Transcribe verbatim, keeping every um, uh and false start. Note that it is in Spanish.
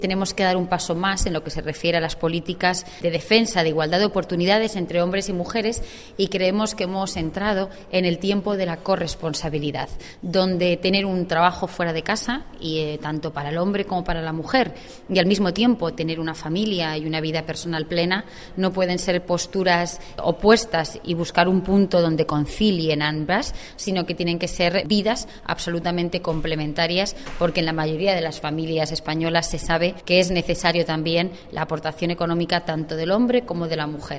Tenemos que dar un paso más en lo que se refiere a las políticas de defensa de igualdad de oportunidades entre hombres y mujeres y creemos que hemos entrado en el tiempo de la corresponsabilidad, donde tener un trabajo fuera de casa, y eh, tanto para el hombre como para la mujer, y al mismo tiempo tener una familia y una vida personal plena, no pueden ser posturas opuestas y buscar un punto donde concilien ambas, sino que tienen que ser vidas absolutamente complementarias, porque en la mayoría de las familias españolas se sabe que es necesario también la aportación económica tanto del hombre como de la mujer.